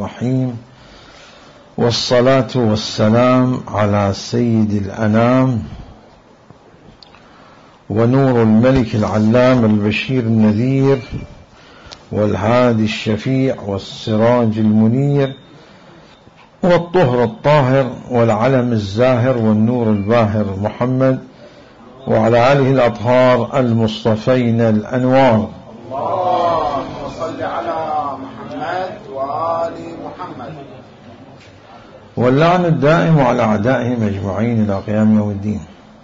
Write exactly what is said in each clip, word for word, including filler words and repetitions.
الرحيم، والصلاة والسلام على سيد الأنام ونور الملك العلام البشير النذير والهادي الشفيع والسراج المنير والطهر الطاهر والعلم الزاهر والنور الباهر محمد وعلى آله الأطهار المصطفين الأنوار. اللهم صل على محمد وآل محمد. واللعن الدائم على أعدائهم أجمعين إلى قيام يوم الدين.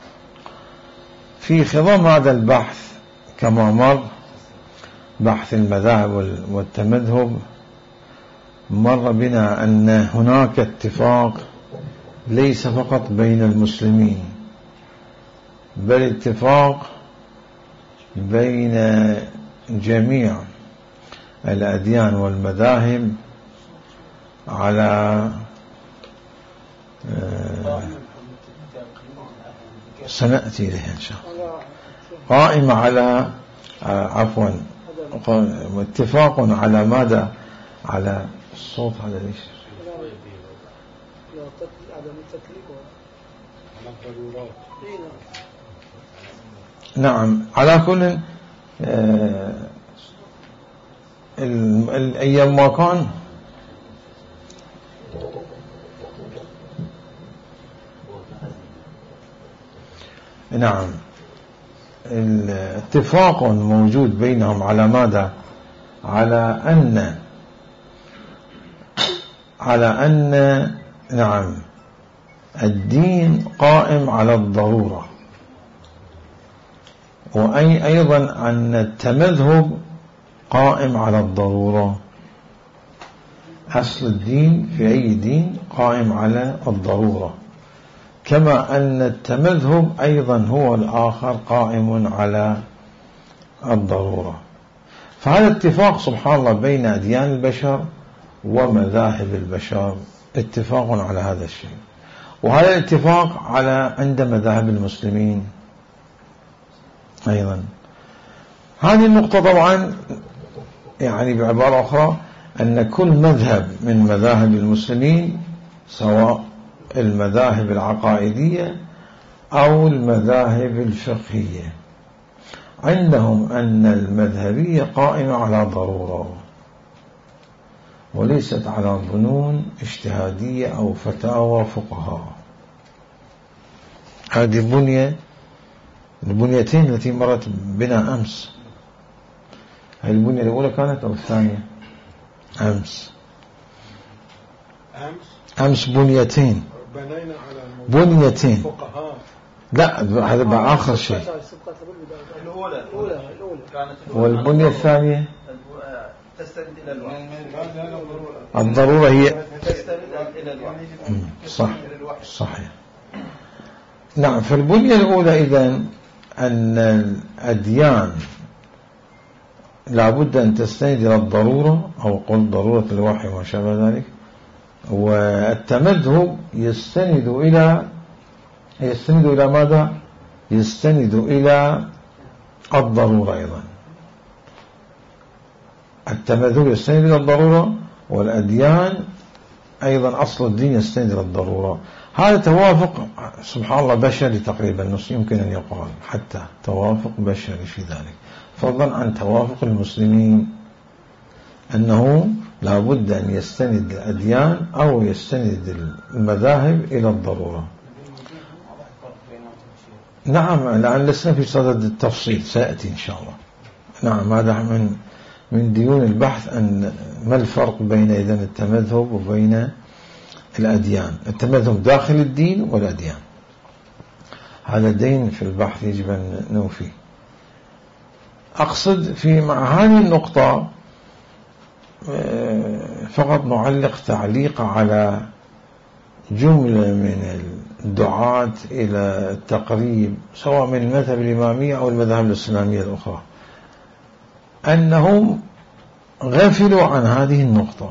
في خضم هذا البحث كما مر بحث المذاهب والتمذهب، مر بنا أن هناك اتفاق ليس فقط بين المسلمين، بل اتفاق بين جميع الأديان والمذاهب على سنأتي إليها إن شاء الله، قائمة على عفوا اتفاق على ماذا؟ على الصوت هذا ليش؟ نعم، على كل الأيام ما كان نعم الاتفاق موجود بينهم على ماذا؟ على أن على أن نعم الدين قائم على الضرورة، وأي أيضا أن التمذهب قائم على الضرورة. أصل الدين في أي دين قائم على الضرورة، كما أن التمذهب أيضا هو الآخر قائم على الضرورة. فهذا اتفاق سبحان الله بين أديان البشر ومذاهب البشر، اتفاق على هذا الشيء. وهذا الاتفاق على عند مذاهب المسلمين أيضا. هذه النقطة طبعا يعني بعبارة أخرى أن كل مذهب من مذاهب المسلمين، سواء المذاهب العقائدية أو المذاهب الفقهية، عندهم أن المذهبية قائمة على ضرورة وليست على ظنون اجتهادية أو فتاوى فقهاء. هذه البنية البنيتين التي مرت بنا أمس، هذه البنية الأولى كانت أو الثانية؟ أمس أمس بنيتين بنيتين لا، هذا بآخر شيء. والبنية الثانية الضرورة هي صح صحيح. نعم، فالبنية الأولى إذن أن الأديان لابد أن تستند إلى الضرورة، أو قل ضرورة الوحي وما شابه ذلك. والتمذهب يستند إلى يستند إلى ماذا؟ يستند إلى الضرورة أيضا. التمذهب يستند إلى الضرورة، والأديان أيضا أصل الدين يستند إلى الضرورة. هذا توافق سبحان الله بشري تقريبا، نص يمكن أن يقال حتى توافق بشري في ذلك، فضلا عن توافق المسلمين أنه لا بد أن يستند الأديان أو يستند المذاهب إلى الضرورة. نعم، لأن لسنا في صدد التفصيل، سيأتي إن شاء الله. نعم، هذا من من ديون البحث أن ما الفرق بين إذن التمذهب وبين الأديان. التمذهب داخل الدين والأديان، هذا دين في البحث يجب أن نوفيه. أقصد في مع هذه النقطة فقط نعلق تعليق على جملة من الدعاة إلى التقريب سواء من المذهب الإمامية أو المذاهب الإسلامية الأخرى، أنهم غفلوا عن هذه النقطة.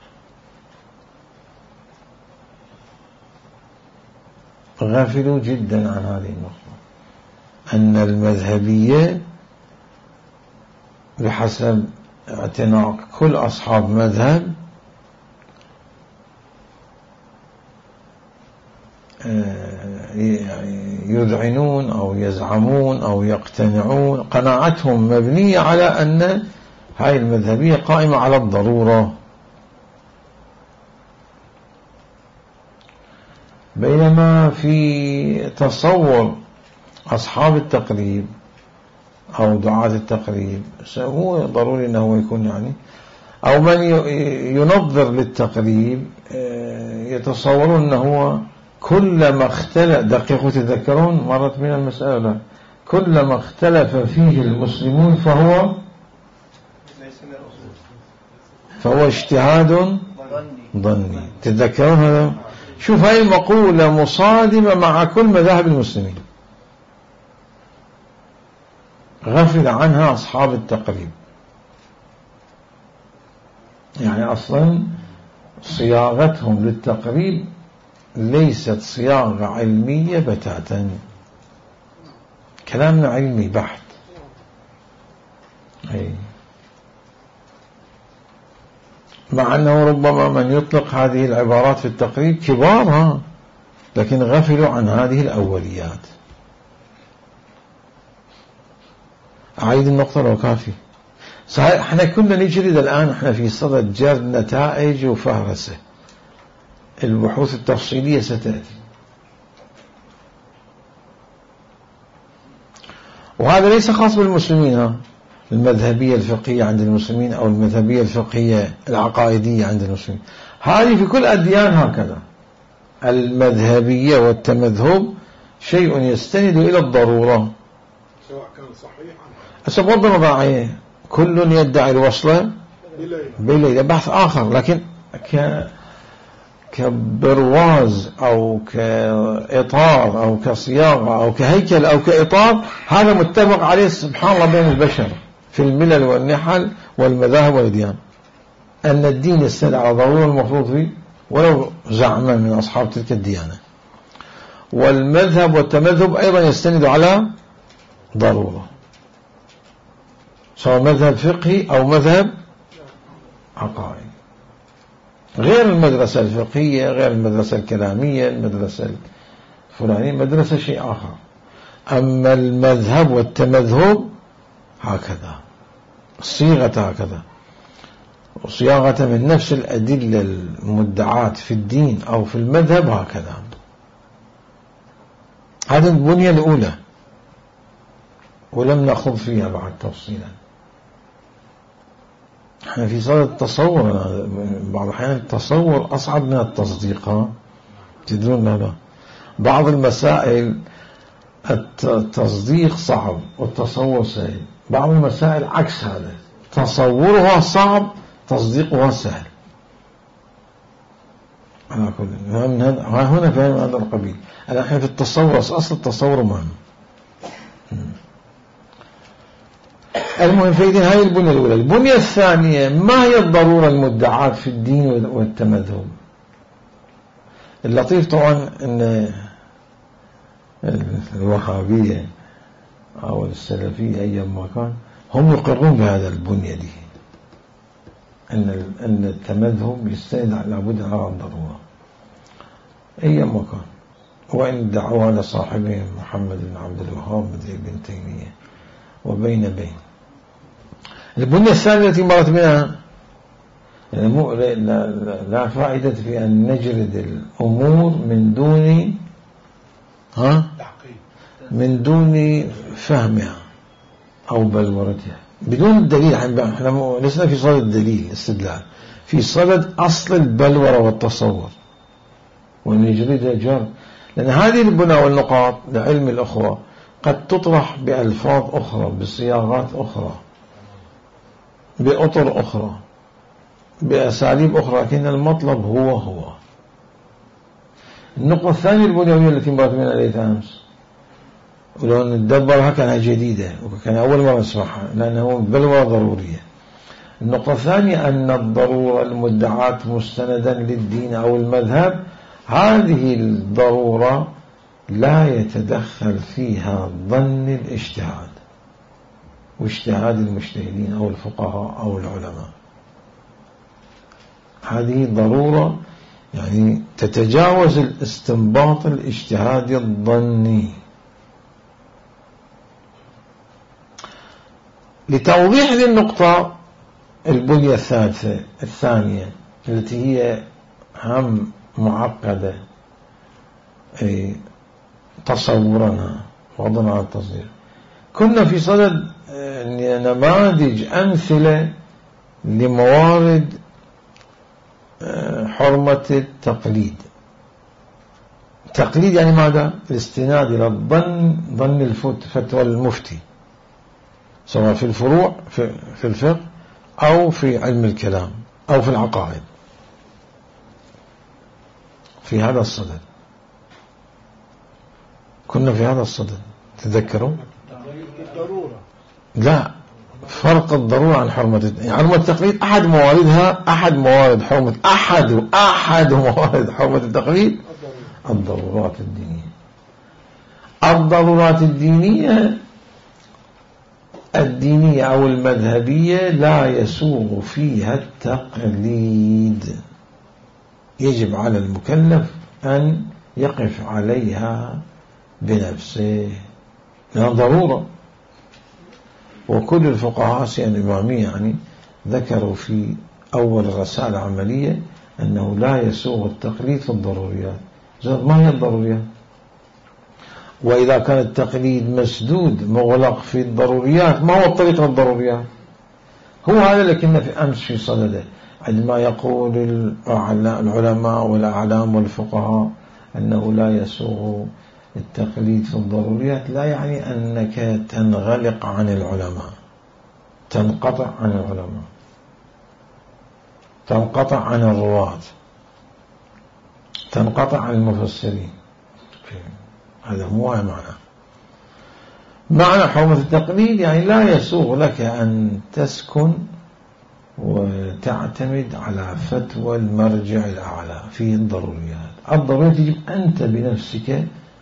غافلوا جدا عن هذه النقطة، أن المذهبية بحسب اعتناق كل أصحاب مذهب يذعنون أو يزعمون أو يقتنعون، قناعتهم مبنية على أن هاي المذهبية قائمة على الضرورة. بينما في تصور أصحاب التقريب أو دعاة التقريب هو ضروري أنه يكون يعني، أو من ينظر للتقريب يتصورون أنه هو كلما اختلف، دقيقوا تذكرون مرت من المسألة، كلما اختلف فيه المسلمون فهو فهو اجتهاد ظني. تذكرون هذا؟ شوف هاي المقولة مصادمة مع كل مذاهب المسلمين، غفل عنها أصحاب التقريب. يعني أصلا صياغتهم للتقريب ليست صياغة علمية بتاتا، كلامنا علمي بحت. أي. مع أنه ربما من يطلق هذه العبارات في التقريب كبارها، لكن غفلوا عن هذه الأوليات. أعيد النقطة لو كافي. صحيح احنا كنا نجرد الآن، احنا في صدد جرد نتائج وفهرسة، البحوث التفصيلية ستأتي، وهذا ليس خاص بالمسلمين. ها المذهبية الفقهية عند المسلمين أو المذهبية الفقهية العقائدية عند المسلمين، هذه في كل أديان هكذا. المذهبية والتمذهب شيء يستند إلى الضرورة، سواء كان صحيحا. أسبب نضاعيه كل يدعي الوصلة بليلة، بحث آخر، لكن ك كبرواز أو كإطار أو كصياغة أو كهيكل أو كإطار، هذا متفق عليه سبحان الله بين البشر في الملل والنحل والمذاهب والديان، أن الدين يستند على ضرورة المفروض فيه ولو زعما من أصحاب تلك الديانة. والمذهب والتمذهب أيضا يستند على ضرورة، سواء مذهب فقهي أو مذهب عقائدي، غير المدرسة الفقهية، غير المدرسة الكلامية، المدرسة الفلانية، مدرسة شيء آخر. أما المذهب والتمذهب هكذا، صيغة هكذا، وصياغة من نفس الأدلة المدعات في الدين أو في المذهب هكذا. هذه البنية الأولى، ولم نأخذ فيها بعد تفصيلا. احنا في صدد التصور، بعض الأحيان التصور أصعب من التصديق. تدرون هذا؟ بعض المسائل التصديق صعب والتصور سهل، بعض المسائل عكس هذا، تصورها صعب تصديقها سهل. على كل هنا فهم هذا القبيل. الآن في التصور، أصل التصور مهم. المهم في هاي البنية الأولى. البنية الثانية، ما هي الضرورة المدعاة في الدين والتمذهب؟ اللطيف طبعا أن الوهابية أو السلفية أيما كان هم يقرون بهذا البنية دي، أن أن التمذهب يستند لابد على الضرورة أيما كان، وإن دعوها لصاحبهم محمد بن عبد الوهاب بن تيمية وبين بين. البنية الثانية التي مرت منها لا, لا, لا فائدة في أن نجرد الأمور من دون ها من دون فهمها أو بلورتها بدون الدليل. احنا لسنا في صدد الدليل استدلال، في صدد أصل البلورة والتصور، ونجردها جر، لأن هذه البنى والنقاط لعلم الأخوة قد تطرح بألفاظ أخرى، بصياغات أخرى، بأطر أخرى، بأساليب أخرى، لكن المطلب هو هو. النقطة الثانية البنيوية التي مرت منها ليت أمس، ولو ندبرها كانت جديدة وكان أول مرة نسمعها، لأنه بلوى ضرورية. النقطة الثانية أن الضرورة المدعاة مستندا للدين أو المذهب، هذه الضرورة لا يتدخل فيها ظن الاجتهاد واجتهاد المجتهدين أو الفقهاء أو العلماء. هذه ضرورة يعني تتجاوز الاستنباط الاجتهادي الظني. لتوضيح هذه النقطة البنية الثالثة الثانية التي هي هم معقدة أي تصورنا وضعنا على التصدير. كنا في صدد نماذج أمثلة لموارد حرمة التقليد. التقليد يعني ماذا؟ الاستناد إلى الظن ظن الفتوى المفتي سواء في الفروع في, في الفقه أو في علم الكلام أو في العقائد. في هذا الصدد كنا في هذا الصدد تذكروا؟ الضرورة لا، فرق الضرورة عن حرمة يعني حرمة التقليد أحد مواردها أحد موارد حرمة أحد أحد موارد حرمة التقليد الضرورات الدينية. الضرورات الدينية الدينية أو المذهبية لا يسوغ فيها التقليد، يجب على المكلف أن يقف عليها بنفسه لأنها ضرورة. وكل الفقهاء سيان الإمامية يعني ذكروا في أول رسالة عملية أنه لا يسوغ التقليد في الضروريات. ما هي الضروريات؟ وإذا كان التقليد مسدود مغلق في الضروريات ما هو الطريق للضروريات؟ هو هذا لكن في أمس في صدده عندما يقول العلماء والأعلام والفقهاء أنه لا يسوغ التقليد في الضروريات لا يعني أنك تنغلق عن العلماء، تنقطع عن العلماء، تنقطع عن الرواة، تنقطع عن المفسرين. هذا مو معنى معنى حرمة التقليد يعني لا يسوغ لك أن تسكن وتعتمد على فتوى المرجع الأعلى في الضروريات. الضروريات يجب أنت بنفسك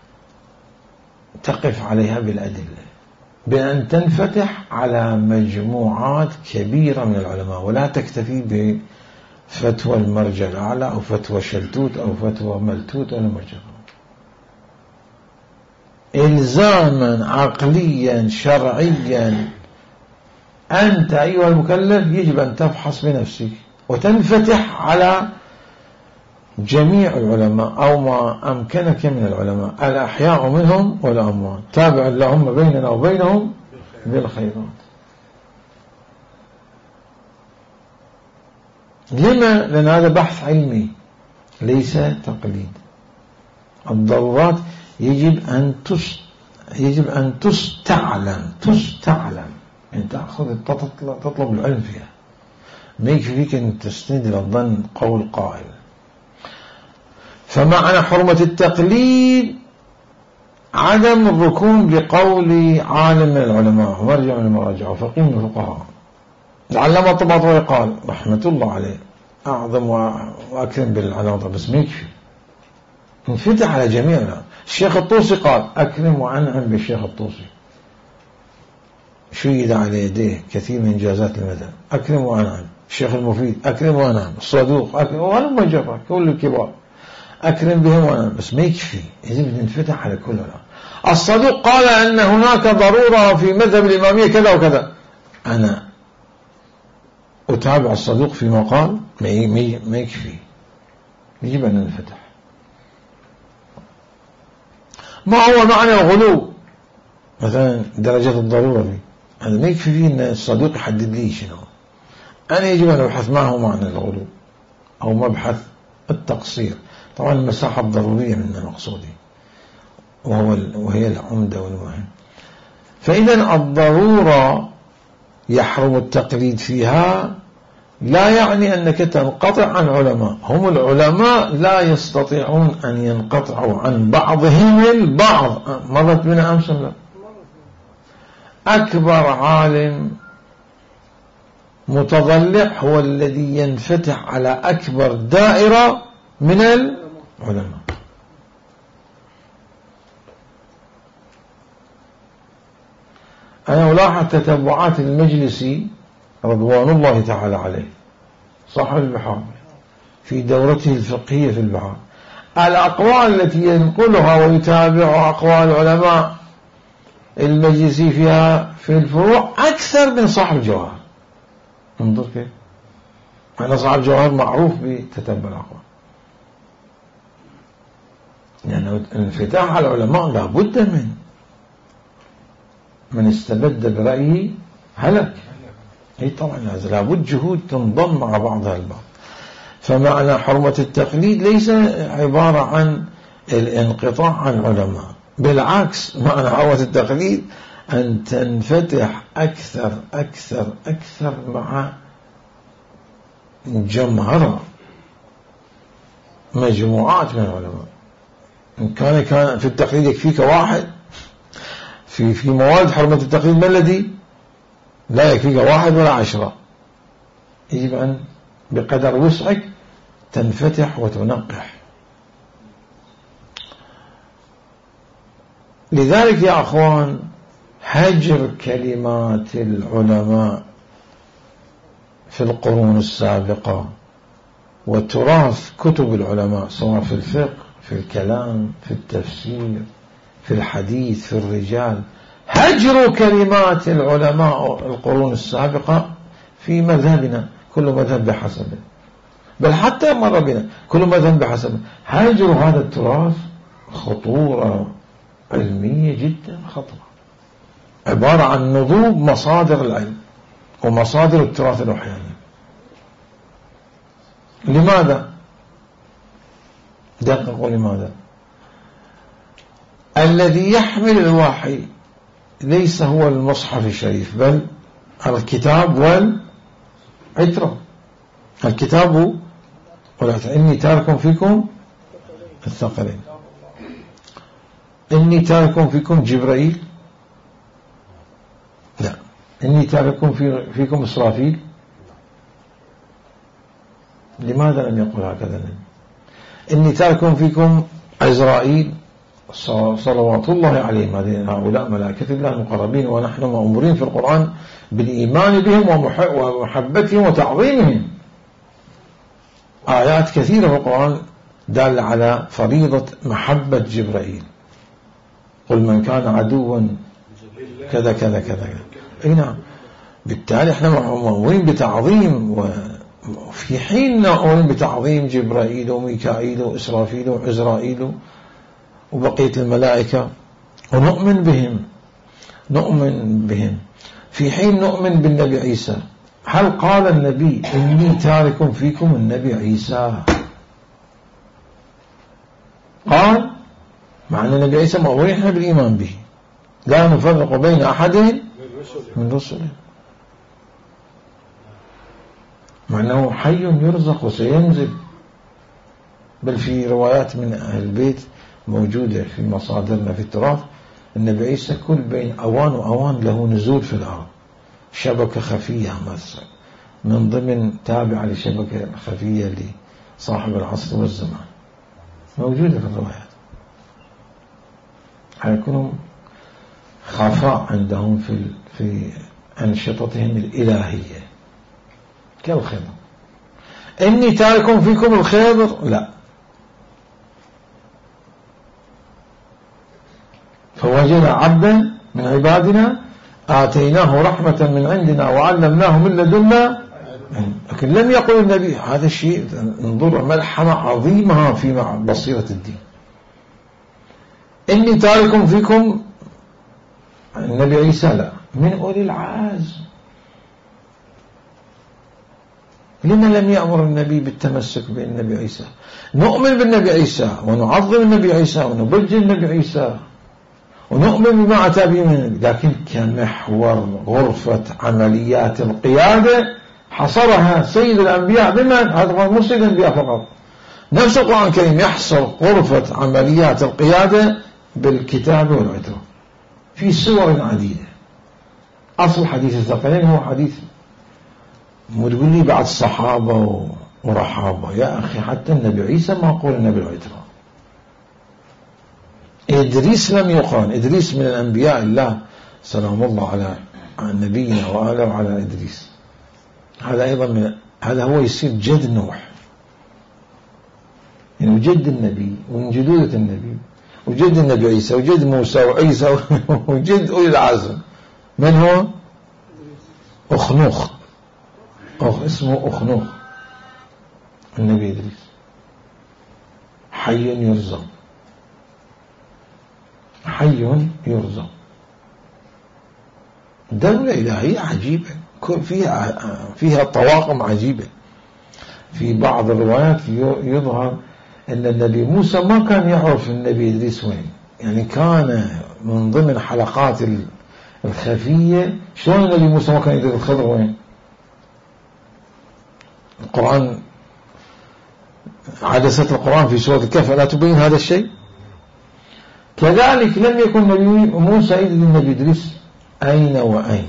تقف عليها بالأدلة بأن تنفتح على مجموعات كبيرة من العلماء ولا تكتفي بفتوى المرجع الأعلى أو فتوى شلتوت أو فتوى ملتوت أو المرجع. إلزاما عقليا شرعيا أنت أيها المكلف يجب أن تفحص بنفسك وتنفتح على جميع العلماء أو ما أمكنك من العلماء الأحياء منهم والأموات، تابع اللهم بيننا وبينهم بالخيرات. لما؟ لأن هذا بحث علمي ليس تقليد. الضرورات يجب أن تس يجب أن تستعلم تستعلم أن تأخذ تطلب العلم فيها. ما يكفي فيك أن تستند إلى الظن قول قائل. فمعنى حرمة التقليد عدم الركون لقول عالم من العلماء ومرجع من المراجع وفقيه من الفقهاء. العلامة الطباطبائي قال رحمة الله عليه أعظم وأكرم بالعناطة بس ما يكفي، انفتح على جميعنا. الشيخ الطوسي قال أكرم وأنعم بالشيخ الطوسي، شيد على يديه كثير من إنجازات المدى. أكرم وأنعم. الشيخ المفيد أكرم وأنعم. الصدوق أكرم وأنعم وجرى كل الكبار أكرم بهم وأنعم بس ما يكفي، يجب ننفتح على كلنا. الصدوق قال أن هناك ضرورة في مذهب الإمامية كذا وكذا، أنا أتابع الصدوق فيما قال ما يكفي، يجب أن ننفتح. ما هو معنى الغلو مثلا درجات الضرورة دي؟ هذا ما يكفي فيه أن الصدوق يحدد لي شنو. أنا يجب أن أبحث معه معنى الغلو أو مبحث التقصير. طبعا المساحة الضرورية من مقصودي وهو وهي العمدة والمهم. فإذا الضرورة يحرم التقليد فيها لا يعني أنك تنقطع عن علماء. هم العلماء لا يستطيعون أن ينقطعوا عن بعضهم البعض. مرت بنا أمس لا؟ أكبر عالم متضلع هو الذي ينفتح على أكبر دائرة من العلماء. أنا ألاحظ تتبعات المجلسي رضوان الله تعالى عليه صاحب البحار في دورته الفقهية في البحار. الأقوال التي ينقلها ويتابع أقوال العلماء المجلسي فيها في الفروع أكثر من صاحب الجواهر. انظر كيف، أنا صاحب الجواهر معروف بتتبع الأقوال، يعني انفتاح على العلماء لابد من من استبد برأيه هلك. اي طبعا لابد جهود تنضم مع بعضها البعض. فمعنى حرمة التقليد ليس عبارة عن الانقطاع عن العلماء، بالعكس معنى حرمة التقليد أن تنفتح أكثر أكثر أكثر مع جمهرة مجموعات من العلماء. إن كان كان في التقليد يكفيك واحد، في في مواد حرمة التقليد ما الذي لا يكفيك واحد ولا عشرة، يجب أن بقدر وسعك تنفتح وتنقح. لذلك يا أخوان هجر كلمات العلماء في القرون السابقة وتراث كتب العلماء سواء في الفقه، في الكلام، في التفسير، في الحديث، في الرجال، هجر كلمات العلماء القرون السابقة في مذهبنا، كل مذهب بحسبه، بل حتى مر بنا كل مذهب بحسبه. هجر هذا التراث خطورة علمية جدا خطرة، عبارة عن نضوب مصادر العلم ومصادر التراث الوحياني. لماذا؟ دققوا لماذا؟ الذي يحمل الوحي ليس هو المصحف الشريف، بل الكتاب والعترة. الكتاب والعترة. إني تارك فيكم الثقلين. إني تارك فيكم جبرائيل؟ لا. إني تارك في فيكم إسرافيل؟ لماذا لم يقل هكذا؟ إني تارك فيكم عزرائيل صلوات الله عليهم، هؤلاء ملائكة الله المقربين، ونحن مأمورين في القرآن بالإيمان بهم ومحبتهم وتعظيمهم. آيات كثيرة في القرآن دال على فريضة محبة جبرائيل. قل من كان عدوا كذا كذا كذا. اي نعم. بالتالي احنا مأمورين بتعظيم، وفي حين نؤمن بتعظيم جبرائيل وميكائيل وإسرافيل وعزرائيل وبقية الملائكة ونؤمن بهم نؤمن بهم في حين نؤمن بالنبي عيسى. هل قال النبي إني تارك فيكم النبي عيسى؟ قال، مع أن النبي عيسى مأمورين احنا بالإيمان به، لا نفرق بين أحد من رسله، مع أنه حي يرزق وسينزل. بل في روايات من أهل البيت موجودة في مصادرنا في التراث، النبي عيسى كل بين أوان وأوان له نزول في الأرض، شبكة خفية مثلا من ضمن تابعة لشبكة خفية لصاحب العصر والزمان، موجودة في الروايات. حيكون خفاء عندهم في في أنشطتهم الإلهية كالخضر. إني تارك فيكم الخضر، لا. فوجد عبدا من عبادنا آتيناه رحمة من عندنا وعلمناه من لدنا، لكن لم يقل النبي هذا الشيء. انظر ملحمة عظيمة في بصيرة الدين. إني تارك فيكم النبي عيسى، لا، من أولي العزم. لما لم يأمر النبي بالتمسك بالنبي عيسى؟ نؤمن بالنبي عيسى ونعظم النبي عيسى ونبجل النبي عيسى ونؤمن بما أتى به من النبي، لكن كمحور غرفة عمليات القيادة حصرها سيد الأنبياء بمن؟ هذا مو سيد الأنبياء فقط، نفس القرآن الكريم يحصر غرفة عمليات القيادة بالكتاب والعترة في صور عديدة. أصل حديث الثقلين هو حديث، مو تقول لي بعد الصحابة ورحابة، يا أخي حتى النبي عيسى ما قول النبي العترة. إدريس لم يقال، إدريس من الأنبياء الله سلام الله على نبينا وآله وعلى إدريس، هذا أيضا من هذا هو يصير جد نوح، وجد النبي ومن جدودة النبي وجد النبي عيسى وجد موسى وعيسى وجد أولي العزم. من هو؟ أخنوخ، أخ اسمه أخنوخ النبي إدريس، حي يرزق، حي يرزق. دولة إلهية عجيبة فيها فيها طواقم عجيبة. في بعض الروايات يظهر أن النبي موسى ما كان يعرف النبي إدريس وين، يعني كان من ضمن حلقات الخفية. شلون النبي موسى ما كان يدري الخضر وين؟ القرآن عدسة القرآن في سورة الكهف لا تبين هذا الشيء. كذلك لم يكن النبي موسى يدري النبي إدريس أين وأين.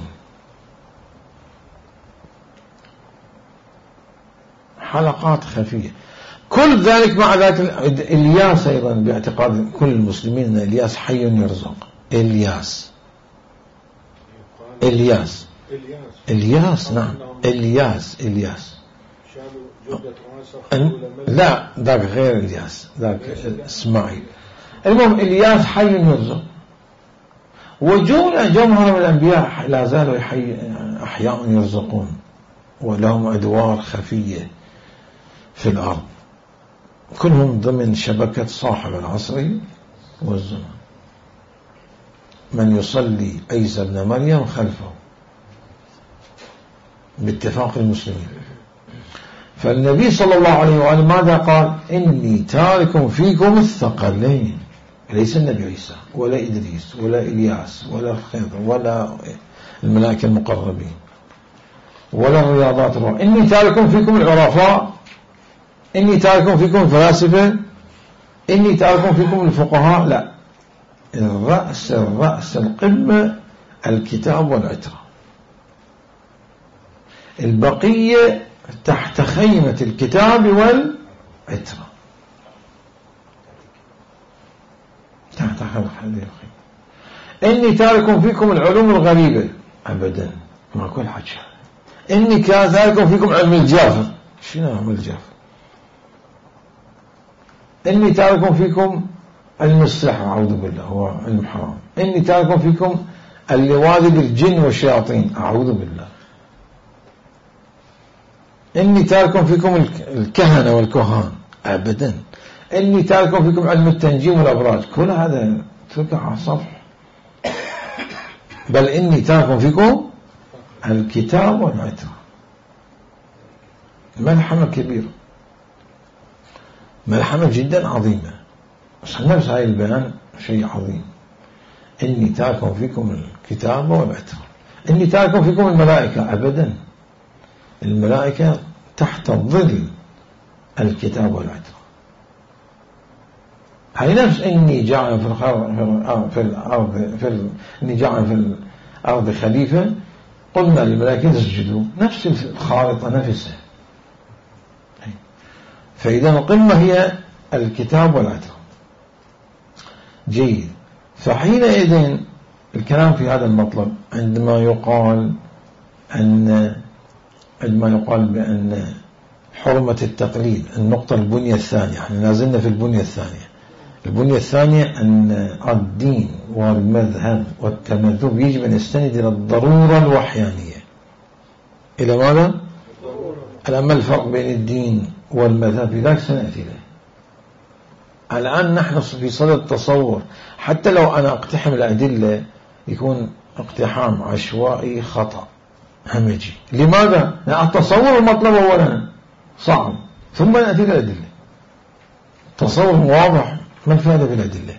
حلقات خفية. كل ذلك مع ذلك إلياس أيضا باعتقاد كل المسلمين أن إلياس حي يرزق. إلياس إلياس إلياس نعم إلياس إلياس لا ذاك غير إلياس، ذاك إسماعيل. المهم إلياس حي يرزق. وجملة جمهر من الأنبياء لا زالوا أحياء يرزقون ولهم أدوار خفية في الأرض، كلهم ضمن شبكة صاحب العصر والزمان. من يصلي عيسى ابن مريم خلفه باتفاق المسلمين. فالنبي صلى الله عليه وآله ماذا قال؟ إني تارك فيكم الثقلين. ليس النبي عيسى ولا إدريس ولا إلياس ولا الخضر ولا الملائكة المقربين ولا الرياضات الروح. إني تارك فيكم العرفاء، إني تارك فيكم الفلاسفة، إني تارك فيكم الفقهاء. لا، الرأس الرأس القمة الكتاب والعترة، البقية تحت خيمة الكتاب والعترة، تحت خيمة. إني تارك فيكم العلوم الغريبة. أبدا ما كل حاجة. إني تارك فيكم علم الجافر. شنو علم الجافر؟ إني تارك فيكم علم السحر، أعوذ بالله، هو علم حرام. إني تارك فيكم اللواذ بالجن والشياطين، أعوذ بالله. إني تارك فيكم الكهنة والكهان، أبدا. إني تارك فيكم علم التنجيم والأبراج، كل هذا تركع على الصفح. بل إني تارك فيكم الكتاب والعترة. ملحمة كبيرة، ملحمة جدا عظيمة، بس نفس هاي البيان شيء عظيم. إني تارك فيكم الكتاب والعترة. إني تارك فيكم الملائكة، أبدا. الملائكة تحت ظل الكتاب والعترة. هاي نفس إني جاعل في الأرض في الأرض في ال... إني جاعل في الأرض خليفة، قلنا للملائكة اسجدوا، نفس الخارطة نفسها. فإذا القمة هي الكتاب والعترة. جيد. فحينئذ الكلام في هذا المطلب عندما يقال أن عندما يقال بأن حرمة التقليد، النقطة البنية الثانية، احنا لازلنا في البنية الثانية. البنية الثانية أن الدين والمذهب والتمذهب يجب أن يستند إلى الضرورة الوحيانية. إلى ماذا؟ الآن ما الفرق بين الدين والمذهب؟ في ذلك سنأتي له. الآن نحن في صدد التصور، حتى لو أنا أقتحم الأدلة يكون اقتحام عشوائي خطأ همجي. لماذا؟ لأن التصور المطلب أولا صعب، ثم نأتي الأدلة. تصور واضح، ما الفائدة بالأدلة؟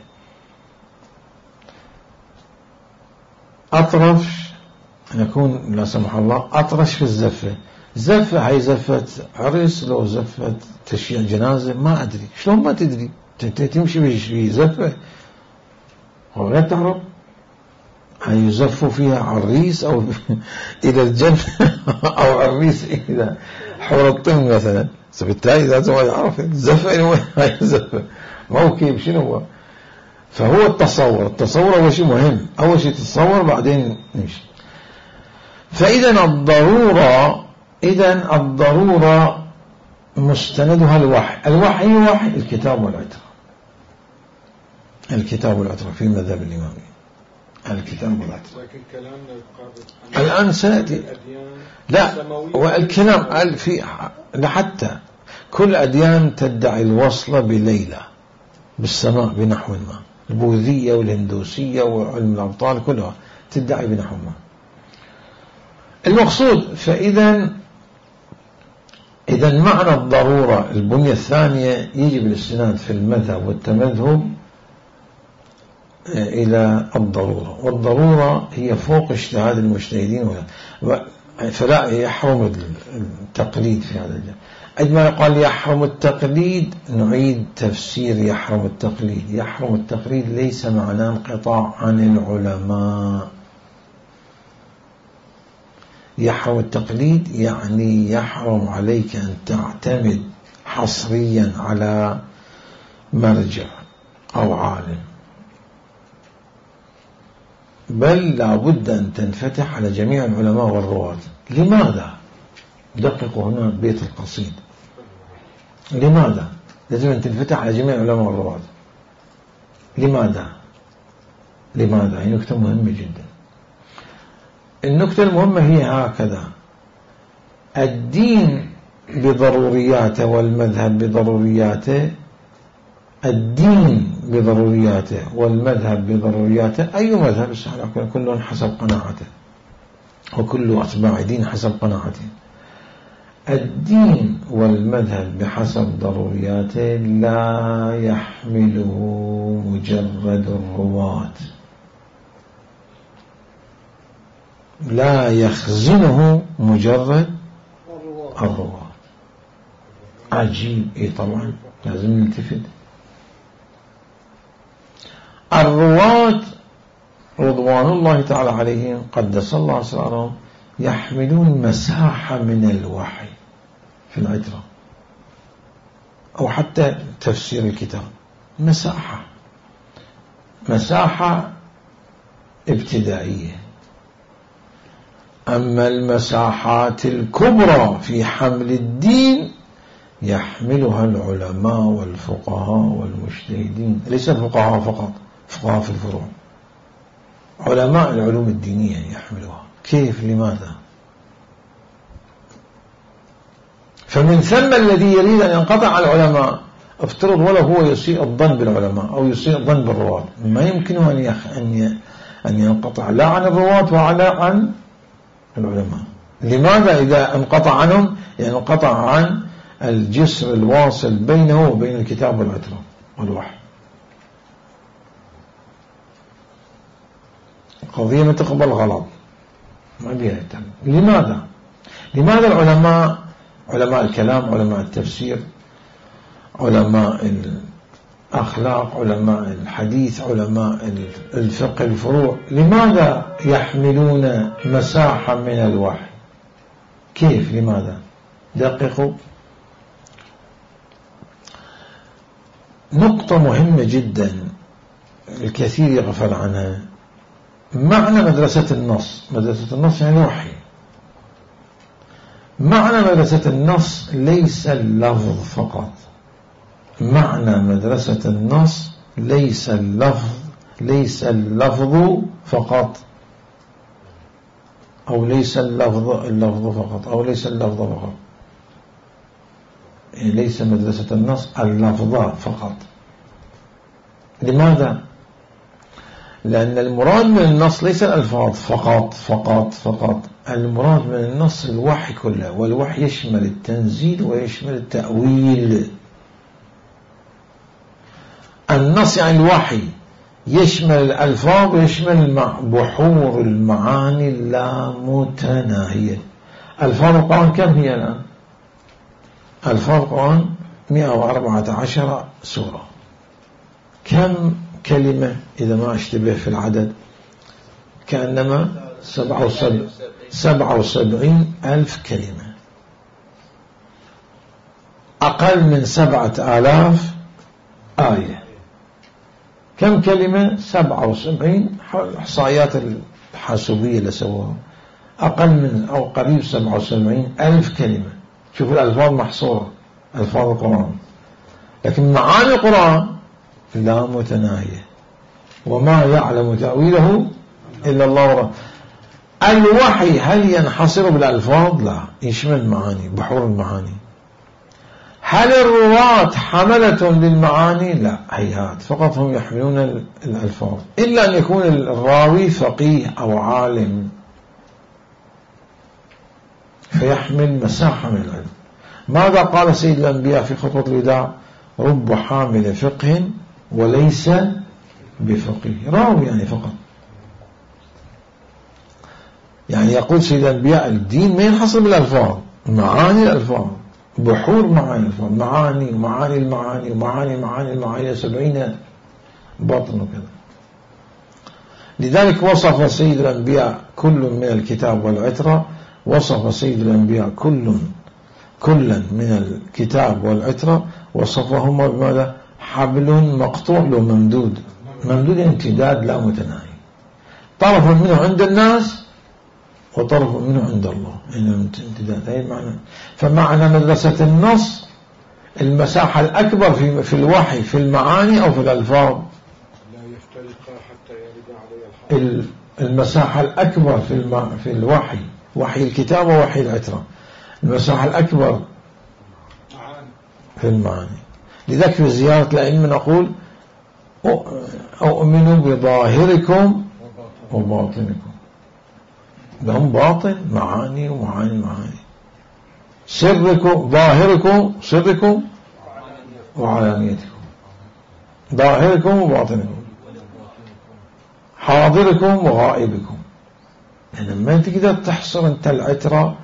أطرش أن يكون لا سمح الله أطرش في الزفة. زفة هاي زفة عرس لو زفة تشييع جنازة ما أدري. شلون ما تدري؟ تمشي في زفة ولا تعرف هاي يزفوا فيها عريس أو إلى الجنة أو عريس إلى حور الطين مثلا. فبالتالي لازم يعرف الزفة هاي الزفة ما هو كيف شنو هو. فهو التصور، التصور أول شيء مهم، أول شيء تتصور بعدين نمشي. فإذا الضرورة إذن الضرورة مستندها الوحي. الوحي وحي الكتاب والعترة، الكتاب والعترة في مذهب الإمامي، الكتاب والعترة. لكن كلامنا الآن سيأتي لا، والكلام في لحتى كل أديان تدعي الوصل بليلى بالسماء بنحو ما، البوذية والهندوسية وعلم الأبطال كلها تدعي بنحو ما. المقصود فإذا إذا معنى الضرورة البنية الثانية يجب الاستناد في المذهب والتمذهب إلى الضرورة، والضرورة هي فوق اجتهاد المجتهدين، فلا يحرم التقليد في هذا الجانب. عندما يقال يحرم التقليد نعيد تفسير يحرم التقليد. يحرم التقليد ليس معناه انقطاع عن العلماء. يحرم التقليد يعني يحرم عليك أن تعتمد حصريا على مرجع أو عالم، بل لابد أن تنفتح على جميع العلماء والرواة. لماذا؟ دققوا هنا بيت القصيد. لماذا لازم أن تنفتح على جميع العلماء والرواة؟ لماذا؟ لماذا؟ هي نكتة مهمة جدا. النكتة المهمة هي هكذا: الدين بضرورياته والمذهب بضرورياته، الدين بضرورياته والمذهب بضرورياته. أي مذهب كل حسب قناعته، وكل أتباع دين حسب قناعته. الدين والمذهب بحسب ضرورياته لا يحمله مجرد الرواة، لا يخزنه مجرد الرواة. عجيب. إيه طبعا لازم نلتفت. الرواة رضوان الله تعالى عليهم قدس الله أسرارهم يحملون مساحة من الوحي في العترة أو حتى تفسير الكتاب، مساحة مساحة ابتدائية. أما المساحات الكبرى في حمل الدين يحملها العلماء والفقهاء والمجتهدين، ليس الفقهاء فقط، فقهاء في الفروع، علماء العلوم الدينية يحملها. كيف؟ لماذا؟ فمن ثم الذي يريد أن ينقطع على العلماء افترض ولا هو يسيء الظن بالعلماء أو يسيء الظن بالرواة، ما يمكنه أن يخ... أن أن ينقطع لا عن الرواة ولا عن العلماء. لماذا؟ إذا انقطع عنهم يعني انقطع عن الجسر الواصل بينه وبين الكتاب والعترة والوحي. قضية ما تقبل غلط، ما بيها يهتم. لماذا؟ لماذا العلماء، علماء الكلام، علماء التفسير، علماء الأخلاق، علماء الحديث، علماء الفقه الفروع، لماذا يحملون مساحة من الوحي؟ كيف؟ لماذا؟ دققوا. نقطة مهمة جدا الكثير يغفل عنها. معنى مدرسة النص، مدرسة النص يعني وحي. معنى مدرسة النص ليس اللفظ فقط. معنى مدرسة النص ليس اللفظ، ليس اللفظ فقط، أو ليس اللفظ اللفظ فقط، أو ليس اللفظ فقط. يعني ليس مدرسة النص اللفظ فقط. لماذا؟ لأن المراد من النص ليس الألفاظ فقط فقط فقط، المراد من النص الوحي كله، والوحي يشمل التنزيل ويشمل التأويل. النص يعني الوحي يشمل الألفاظ ويشمل بحور المعاني اللامتناهية. ألفاظ القرآن كم هي الآن؟ ألفاظ القرآن مئة وأربعة عشر سورة. كم كلمة إذا ما اشتبه في العدد؟ كأنما سبعة وسبعين ألف كلمة، أقل من سبعة آلاف آية. كم كلمة؟ سبعة وسبعين. إحصائيات الحاسوبية اللي سووها أقل من أو قريب سبعة وسبعين ألف كلمة. شوفوا الألفاظ محصورة. ألفاظ القرآن، لكن معاني القرآن لا متناهية، وما يعلم تأويله إلا الله ورسوله. الوحي هل ينحصر بالألفاظ؟ لا، يشمل معاني، بحور المعاني. هل الرواة حملة للمعاني؟ لا، هيهات، فقط هم يحملون الألفاظ، إلا أن يكون الراوي فقيه أو عالم فيحمل مساحة من العلم. ماذا قال سيد الأنبياء في خطبة الوداع؟ رب حامل فقه وليس بفقيه، راوي يعني فقط. يعني يقول سيد الأنبياء الدين ما ينحصر بالألفاظ، معاني الألفاظ، بحور معاني الألفاظ، معاني ومعاني المعاني ومعاني معاني المعاني سبعين بطن وكذا. لذلك وصف سيد الأنبياء كل من الكتاب والعترة، وصف سيد الأنبياء كل كلا من الكتاب والعترة، وصفهما بماذا؟ حبل مقطوع وممدود. ممدود امتداد لا متناهي، طرف منه عند الناس وطرف منه عند الله، إنه امتداد. هي المعنى. فمعنى مدرسة النص المساحة الأكبر في في الوحي، في المعاني أو في الألفاظ، لا يفترقا حتى يرد علي الحق. المساحة الأكبر في الم... في الوحي، وحي الكتاب ووحي العترة، المساحة الأكبر في المعاني. لذلك في زيارة العلم نقول أؤمن بظاهركم وباطنكم. لهم باطن معاني ومعاني معاني. سركم ظاهركم، سركم وعلانيتكم، ظاهركم وباطنكم، حاضركم وغائبكم. يعني ما تقدر تحصر انت العترة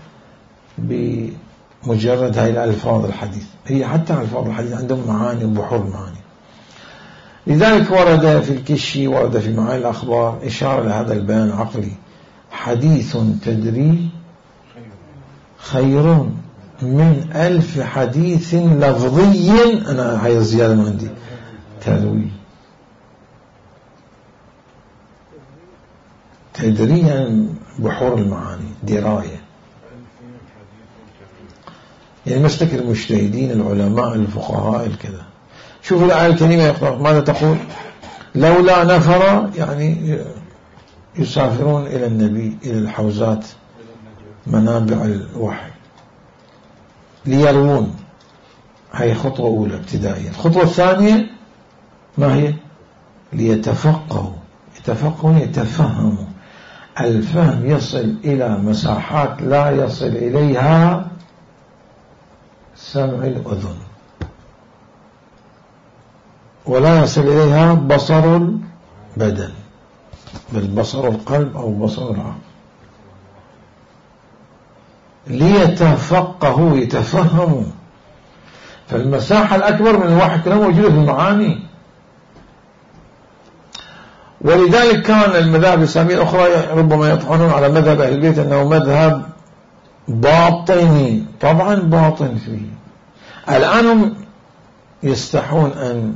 بمجرد هاي الألفاظ الحديث، هي حتى ألفاظ الحديث عندهم معاني وبحور معاني. لذلك ورد في الكشي، ورد في معاني الأخبار إشارة لهذا البيان العقلي: حديث تدري خير من ألف حديث لفظي. أنا هاي الزيادة ما عندي، تروي. تدري يعني بحور المعاني، دراية. يعني مسلك المجتهدين العلماء الفقهاء الكذا. شوفوا الآية الكريمة يقرأ ماذا تقول: لولا نفر، يعني يسافرون إلى النبي، إلى الحوزات منابع الوحي ليرون. هي خطوة أولى ابتدائية. الخطوة الثانية ما هي؟ ليتفقهوا. يتفقهوا يتفهموا. الفهم يصل إلى مساحات لا يصل إليها سمع الأذن، ولا يصل إليها بصر البدن، بل بصر القلب أو بصر العقل. ليتفقهوا يتفهموا. فالمساحة الأكبر من الوحي كلها موجودة في المعاني. ولذلك كان المذاهب الإسلامية الأخرى ربما يطعنون على مذهب أهل البيت أنه مذهب باطني. طبعا باطن فيه. الآن هم يستحون أن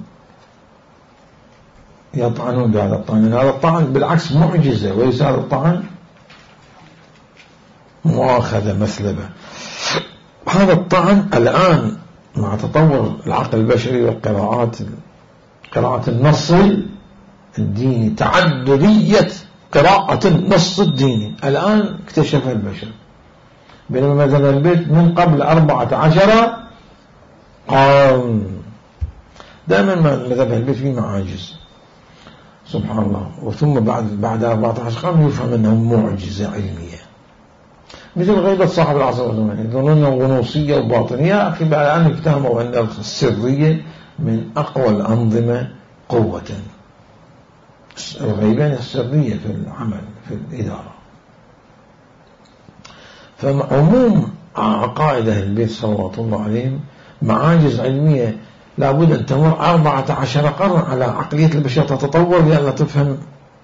يطعنون بهذا الطعن. هذا الطعن بالعكس معجزة، وليس هذا الطعن مؤاخذة مثلبة. هذا الطعن الآن مع تطور العقل البشري والقراءات، قراءة النص الديني، تعددية قراءة النص الديني الآن اكتشف البشر. بينما مذهب البيت من قبل أربعة عشر قرن دائما مذهب البيت فيه معاجز سبحان الله. وثم بعد بعد أربعة عشر قرن يفهم أنه معجزة علمية، مثل غيبة صاحب العصر والزمان، يظنون أنه غنوصية وباطنية. أخي الآن اكتهموا أن السرية من أقوى الأنظمة قوة. الغيبان السرية في العمل في الإدارة. فعموم عقائد أهل البيت صلوات الله عليهم معاجز علمية لابد أن تمر أربعة عشر قرن على عقلية البشر تتطور لأن تفهم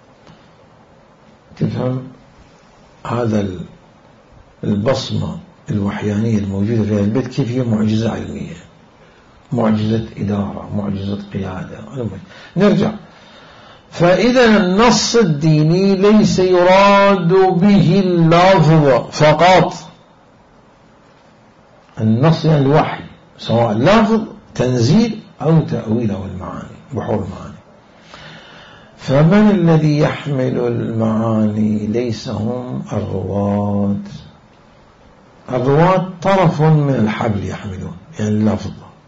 تفهم هذا البصمة الوحيانية الموجودة في أهل البيت كيف هي معجزة علمية، معجزة إدارة، معجزة قيادة. نرجع. فإذا النص الديني ليس يراد به اللفظ فقط. النص يعني الوحي سواء لفظ تنزيل أو تأويل أو المعاني، بحور المعاني. فمن الذي يحمل المعاني؟ ليس هم الرواة. الرواة طرف من الحبل يحملون، يعني اللفظ.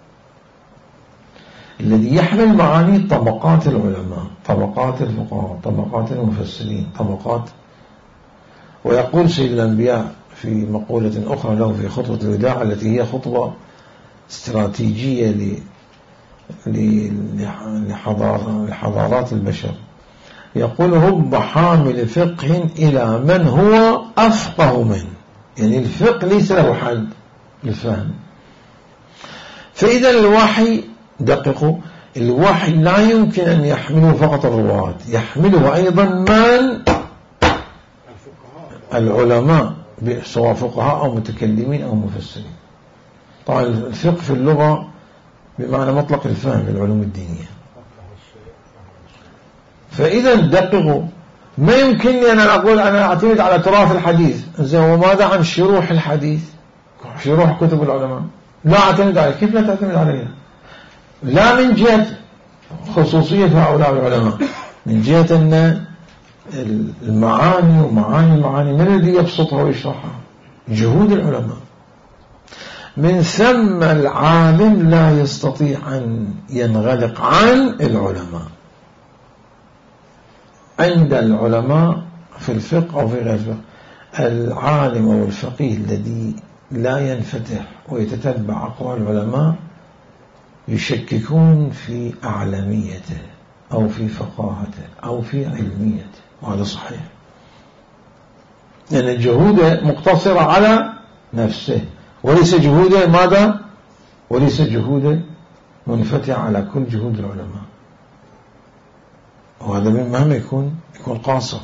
الذي يحمل معاني طبقات العلماء، طبقات الفقهاء، طبقات المفسرين، طبقات. ويقول سيد الأنبياء في مقولة أخرى له في خطبة الوداع، التي هي خطبة استراتيجية لحضارات البشر، يقول: رب حامل فقه إلى من هو أفقه منه. يعني الفقه ليس له حد الفهم. فإذا الوحي، دققوا، الوحي لا يمكن أن يحمله فقط الرواة، يحمله أيضا من؟ العلماء، سواء فقهاء أو متكلمين أو مفسرين. طبعا الفقه في اللغة بمعنى مطلق الفهم في العلوم الدينية. فإذا دققوا، ما يمكنني أن أقول أنا أعتمد على تراث الحديث، وماذا عن شروح الحديث، شروح كتب العلماء؟ لا أعتمد عليها. كيف لا تعتمد عليها؟ لا من جهة خصوصية هؤلاء العلماء، من جهة أن المعاني ومعاني المعاني من الذي يبسطها ويشرحها؟ جهود العلماء. من ثم العالم لا يستطيع أن ينغلق عن العلماء. عند العلماء في الفقه أو في غير الفقه، العالم أو الفقيه الذي لا ينفتح ويتتبع أقوال العلماء يشككون في أعلميته أو في فقاهته أو في علميته، وهذا صحيح، لأن جهوده مقتصرة على نفسه، وليس جهوده ماذا؟ وليس جهوده منفتح على كل جهود العلماء، وهذا مهما يكون يكون قاصر.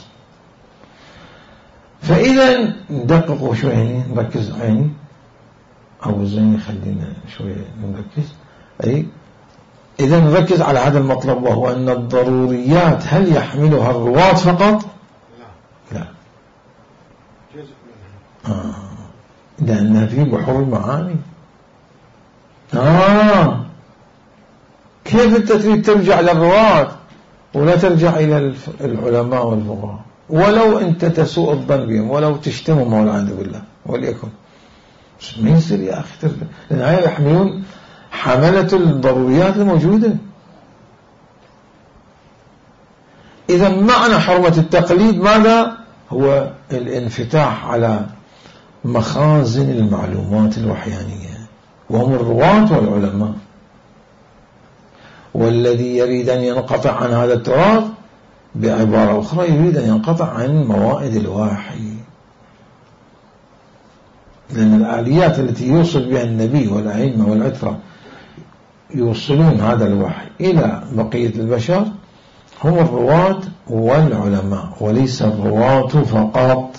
فإذا ندقق شوي، نركز عيني أو زين، خلينا شوي نركز. أي إذا نركز على هذا المطلب، وهو أن الضروريات هل يحملها الرواة فقط؟ لا لا، جزء منها. آه. لأنها في بحور المعاني. آه كيف أنت تريد ترجع للرواة ولا ترجع إلى العلماء والفقهاء، ولو أنت تسوء الظن بهم، ولو تشتمهم والعياذ بالله وليكن؟ ما يصير يا أخي ترجع، لأن هاي يحملون حملة الضروريات الموجودة. إذا معنى حرمة التقليد ماذا؟ هو الانفتاح على مخازن المعلومات الوحيانية، وهم الرواة والعلماء. والذي يريد أن ينقطع عن هذا التراث بعبارة أخرى يريد أن ينقطع عن موائد الوحي، لأن الآليات التي يوصل بها النبي والأئمة والعترة يوصلون هذا الوحي إلى بقية البشر هم الرواة والعلماء، وليس الرواة فقط.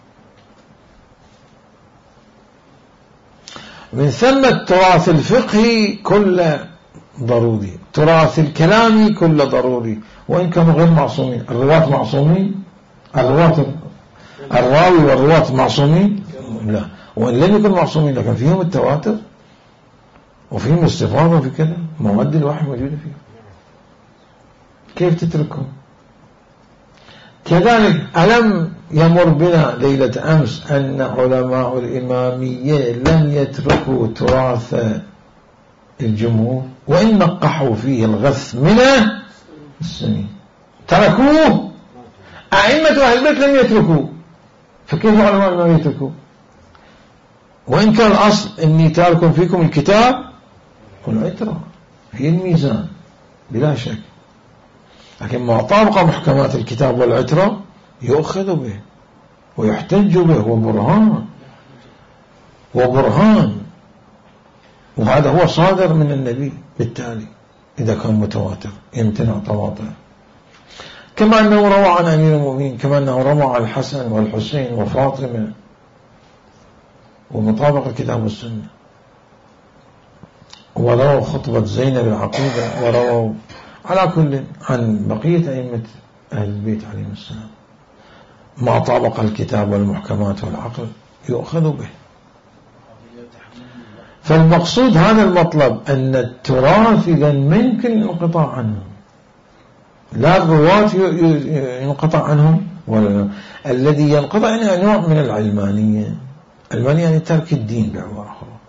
من ثم التراث الفقهي كل ضروري، التراث الكلامي كل ضروري، وإن كانوا غير معصومين. الرواة معصومين؟ الرواة الراوي والرواة معصومين؟ لا، وإن لم يكن معصومين لكن فيهم التواتر وفيهم استفاضة في كذا، مواد الوحي موجودة فيهم، كيف تتركهم؟ كذلك ألم يمر بنا ليلة أمس أن علماء الإمامية لم يتركوا تراث الجمهور، وإن نقحوا فيه الغث من السنين تركوه. أئمة أهل البيت لم يتركوا، فكيف علماء الإمامية يتركوا؟ وإن كان الأصل إني تارك فيكم الكتاب والعترة، هي الميزان بلا شك، لكن ما طابق محكمات الكتاب والعترة يؤخذ به ويحتج به، وبرهان وبرهان وهذا هو صادر من النبي. بالتالي إذا كان متواتر يمتنع تواطؤ، كما أنه روى عن أمير المؤمنين، كما أنه روى عن الحسن والحسين وفاطمة، ومطابق الكتاب والسنة، ورووا خطبة زينب العقيدة، ورووا على كل عن بقية أئمة أهل البيت عليهم السلام. ما طابق الكتاب والمحكمات والعقل يؤخذ به. فالمقصود هذا المطلب أن التراث إذا ما يمكن الانقطاع عنه، لا الرواة ينقطع عنهم ولا لا. الذي ينقطع يعني نوع من العلمانية. علمانية يعني ترك الدين بعبارة أخرى.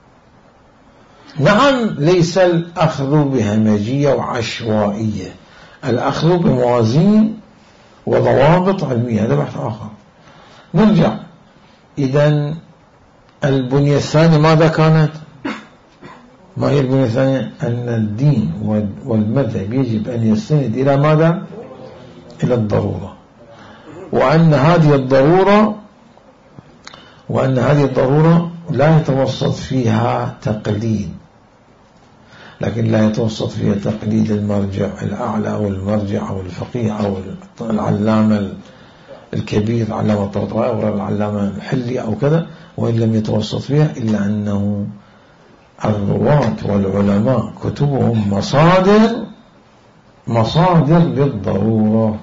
نعم ليس الأخذ بهمجية وعشوائية، الأخذ بموازين وضوابط علمية، هذا بحث آخر. نرجع إذن البنية الثانية ماذا كانت؟ ما هي البنية الثانية؟ أن الدين والمذهب يجب أن يستند إلى ماذا؟ إلى الضرورة، وأن هذه الضرورة وأن هذه الضرورة لا يتوسط فيها تقليد، لكن لا يتوسط فيها تقليد المرجع الأعلى أو المرجع أو الفقيه أو العلامة الكبير علامة الطبطبائي أو العلامة الحلي أو كذا، وإن لم يتوسط فيها إلا أنه الرواة والعلماء كتبهم مصادر مصادر للضرورة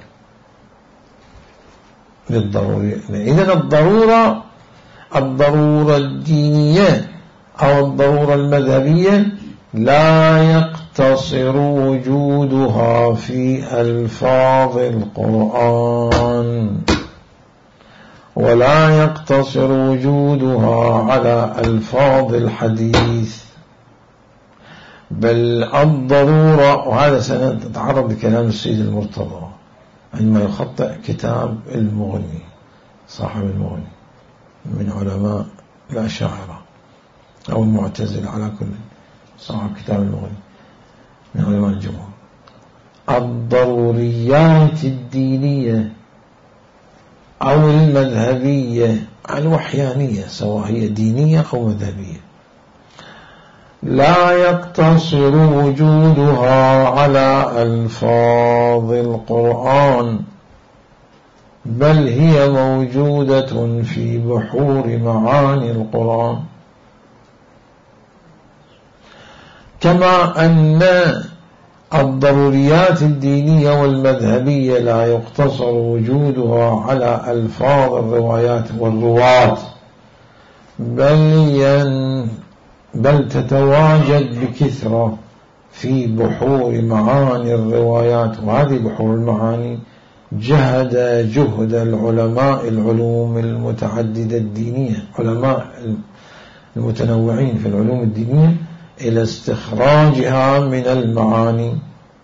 للضرورة إذن الضرورة الضرورة الدينية أو الضرورة المذهبية لا يقتصر وجودها في ألفاظ القرآن، ولا يقتصر وجودها على ألفاظ الحديث، بل الضرورة. وهذا سنتعرض لكلام السيد المرتضى عندما يخطئ كتاب المغني، صاحب المغني من علماء الأشاعرة أو المعتزلة، على كل صاحب كتاب المغني من علماء الجمهور. الضروريات الدينية أو المذهبية الوحيانية سواء هي دينية أو مذهبية لا يقتصر وجودها على ألفاظ القرآن، بل هي موجودة في بحور معاني القرآن. كما أن الضروريات الدينية والمذهبية لا يقتصر وجودها على ألفاظ الروايات والرواة، بل, ين بل تتواجد بكثرة في بحور معاني الروايات. وهذه بحور المعاني جهد جهد العلماء العلوم المتعددة الدينية، علماء المتنوعين في العلوم الدينية، إلى استخراجها من المعاني.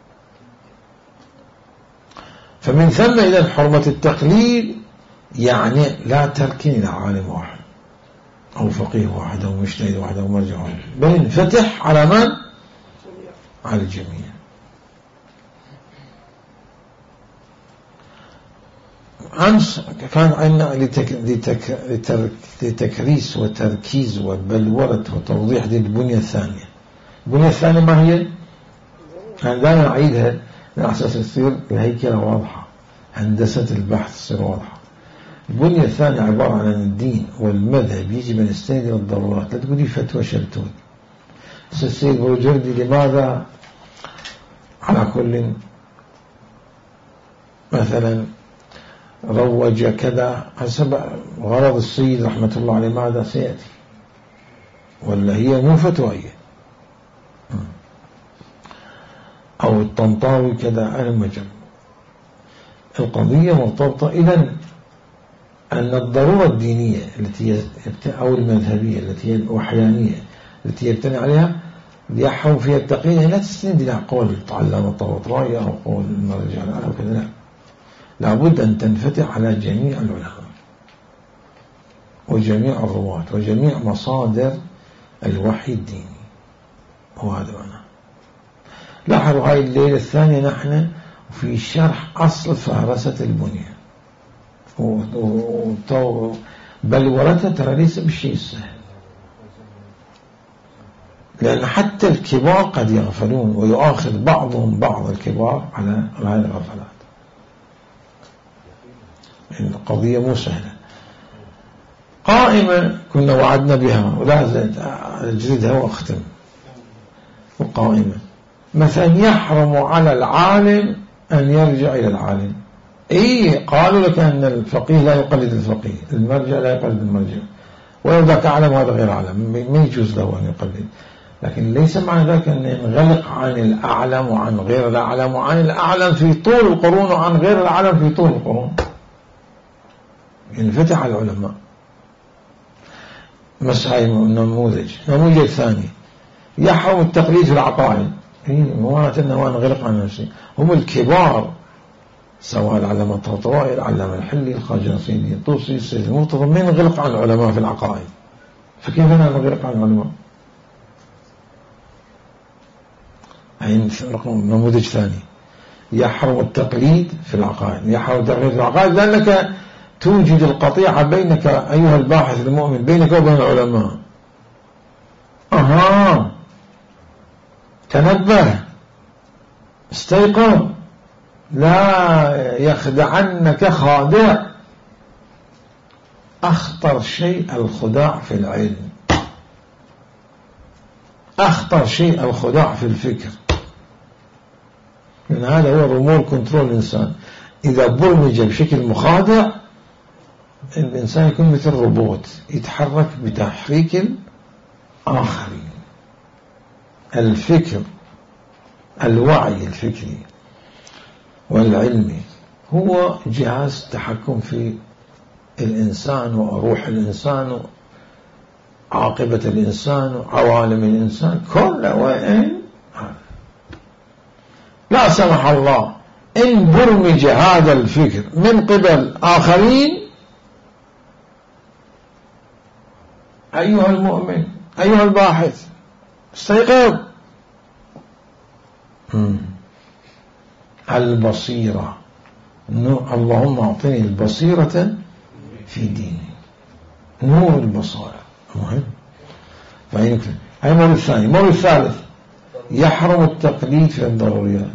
فمن ثم إذا حرمة التقليد يعني لا تركين إلى عالم واحد أو فقيه واحد أو مجتهد واحد أو مرجع واحد، بل انفتح على من؟ على الجميع. كان عندنا لتك... لتك... لتر... لتكريس وتركيز وبلورة وتوضيح دي البنية الثانية. البنية الثانية ما هي؟ أنا دائما أعيدها على أساس تصير الهيكلة واضحة، هندسة البحث تصير واضحة. البنية الثانية عبارة عن الدين والمذهب يجب أن يستند إلى الضرورات، لا تقولي فتوى شلتون. السيد بروجردي لماذا على كل مثلا روج كذا حسب غرض السيد رحمة الله عليه، ماذا سيأتي، ولا هي مو فتوية، أو الطنطاوي كذا. أنا مجمع القضية مرتبطة إذن أن الضرورة الدينية التي أو المذهبية التي هي الوحيانية التي يبتني عليها ليحهم فيها التقييد لا تستند إلى قول العلامة الطبطبائي أو قول المرجع أو كذا، لا، لابد أن تنفتح على جميع العلماء وجميع الرواة وجميع مصادر الوحي الديني. وهذا معنى. لاحظوا هاي الليلة الثانية نحن في شرح أصل فهرسة البنية، بل ورثة ترى ليس بالشيء السهل، لأن حتى الكبار قد يغفلون ويؤاخذ بعضهم بعض الكبار على هذه الغفلات. القضية مو سهلة. قائمة كنا وعدنا بها ولا أجردها وأختم. وقائمة مثلا يحرم على العالم أن يرجع إلى العالم. إيه قالوا لك أن الفقيه لا يقلد الفقيه، المرجع لا يقلد المرجع، ولو ذاك أعلم وهذا غير أعلم ما يجوز له أن يقلد. لكن ليس معنى ذلك أن ينغلق عن الأعلم وعن غير الأعلم، وعن الأعلم في طول القرون وعن غير الأعلم في طول القرون، ينفتح على العلماء. مسألة نموذج نموذج ثاني، يحرم التقليد في العقائد. مو أنه أنغلق عن نفسي، هم الكبار سواء العلامة الطرطوائي، العلامة الحلي، الخواجة نصير الدين الطوسي، السيد المرتضى، من ينغلق عن العلماء في العقائد؟ فكيف أنا نغلق عن العلماء؟ هين رقم نموذج ثاني، يحرم التقليد في العقائد. يحرم التقليد في العقائد لأنك توجد القطيعة بينك أيها الباحث المؤمن، بينك وبين العلماء. أها، تنبه، استيقظ، لا يخدعنك خادع. أخطر شيء الخداع في العلم، أخطر شيء الخداع في الفكر، لأن هذا هو ريموت كنترول الإنسان. إذا برمج بشكل مخادع الإنسان يكون مثل روبوت يتحرك بتحريك الآخرين. الفكر، الوعي الفكري والعلمي هو جهاز تحكم في الإنسان وروح الإنسان وعاقبة الإنسان وعوالم الإنسان كل وين. لا سمح الله إن برمج هذا الفكر من قبل آخرين، أيها المؤمن أيها الباحث استيقظ. البصيرة، اللهم أعطني البصيرة في ديني، نور البصائر مهم. هاي المرة الثانية. المرة الثالث، يحرم التقليد في الضروريات،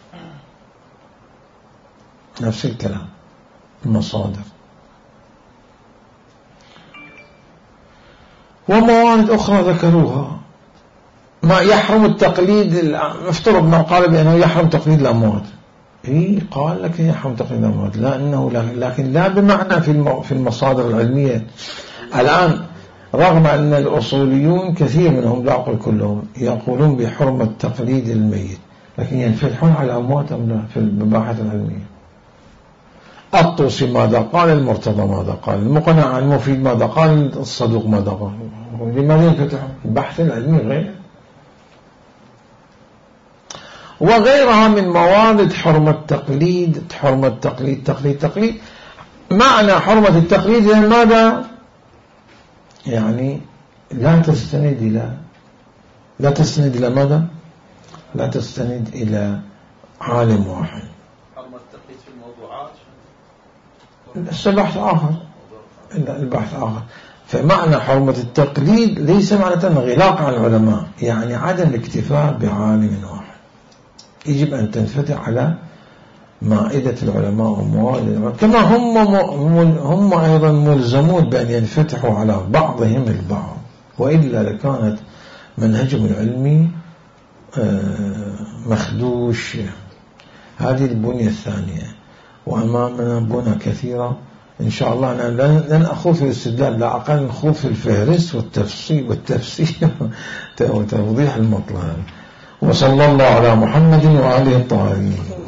نفس الكلام، المصادر وموارد أخرى ذكروها. ما يحرم التقليد، افترض ما قال بأنه يحرم تقليد الأموات. إيه قال لك يحرم تقليد الأموات، لأنه لكن لا بمعنى في المصادر العلمية. الآن رغم أن الأصوليون كثير منهم، لا أقول كلهم، يقولون بحرمة تقليد الميت، لكن ينفتحون على الأموات أم لا في المباحث العلمية. الطوسي ماذا قال، المرتضى ماذا قال، المقنع المفيد ماذا قال، الصدوق ماذا قال. لماذا ينفتحون؟ البحث العلمي غير، وغيرها من موارد حرمة التقليد. حرمة التقليد تقليد تقليد معنى حرمة التقليد ماذا؟ يعني لا تستند إلى لا تستند إلى ماذا؟ لا تستند إلى عالم واحد. حرمة التقليد في الموضوعات البحث آخر، البحث آخر. فمعنى حرمة التقليد ليس معنى انغلاق عن العلماء، يعني عدم الاكتفاء بعالم واحد. يجب أن تنفتح على مائدة العلماء وموارد العلماء، كما هم هم أيضا ملزمون بأن ينفتحوا على بعضهم البعض، وإلا لكانت منهجهم العلمي مخدوش. هذه البنية الثانية، وأمامنا بنى كثيرة إن شاء الله. أنا لن أخوض في الاستدلال، لا أقل نخوض في الفهرس والتفصيل والتفسير وتوضيح المطلب. وصلى الله على محمد وآله الطاهرين.